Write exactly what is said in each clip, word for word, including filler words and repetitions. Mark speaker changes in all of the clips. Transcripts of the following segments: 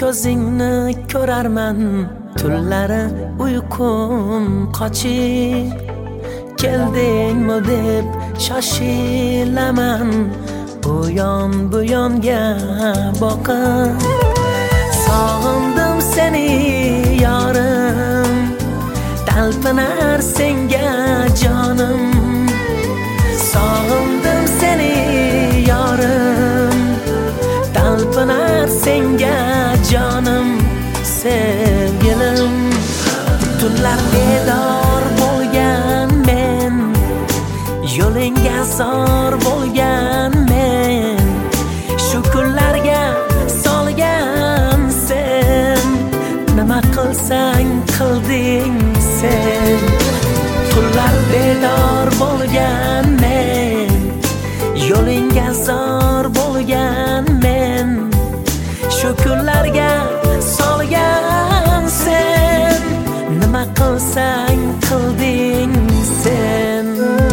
Speaker 1: ko'zingni ko'rarman, tunlari uyqum qochib. Keldingmi deb shoshilaman, bu yon bu yonga boqib. Sog'indim seni yorim, talpinar senga jonim. Sog'indim seni yorim, talpinar senga jonim. Sevgilim, tunlar bedor bo'lgan men, yo'lingga zor bo'lgan men, shu kunlarga solgan sen. Nima qilsang qilding sen. Tunlar bedor bo'lgan men, yo'lingga zor bo'lgan men, shu kunlarga solgan sen. Nima qilsang qilding sen.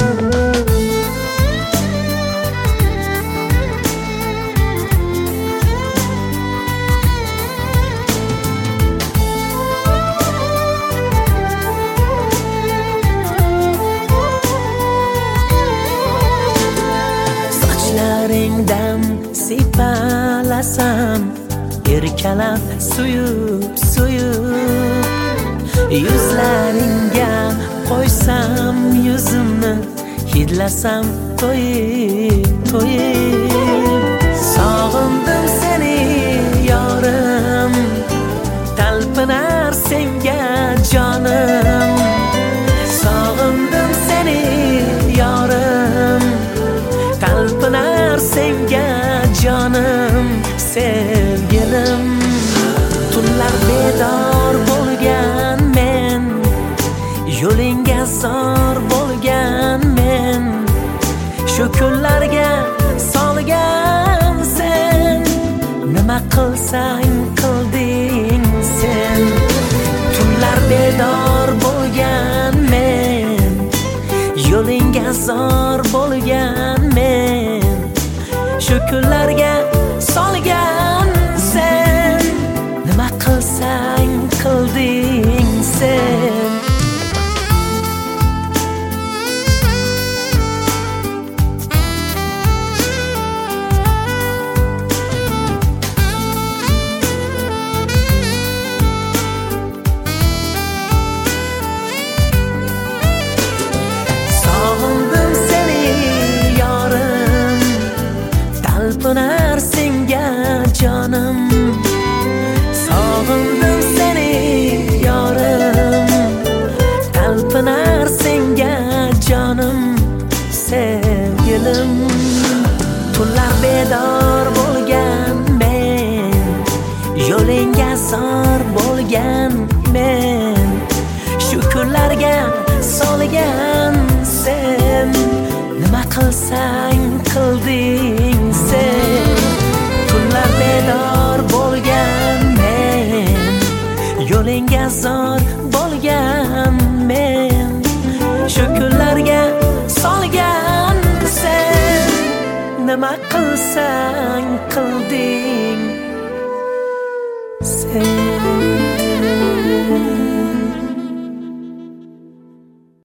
Speaker 1: Sochlaringdan sipalasam, erkalab suyub suyub, yuzlaringga qo'ysam yuzimni, hidlasam to'yib to'yib. Sog'indim seni yorim, talpinar senga jonim. Sog'indim seni yorim, talpinar senga jonim. Sevgilim, tunlar bedor bo'lgan men, yo'lingga zor bo'lgan men, shu kunlarga solgan sen. Nima qilsang qilding sen. Tunlar bedor bo'lgan men, yo'lingga zor bo'lgan men, shu kunlarga solgan sen. Nima qilsang qilding sen. Sog'indim seni yorim, talpinar senga jonim. Sog'indim seni yorim, talpinar senga jonim. Sevgilim, tunlar bedor bo'lgan men, yo'lingga zor bo'lgan men, shu kunlarga solgan sen. Nima qilsang qilding sen. Tunlar bedor bo'lgan men, yo'lingga zor bo'lgan men, shu kunlarga solgan sen. Nima qilsang qilding sen.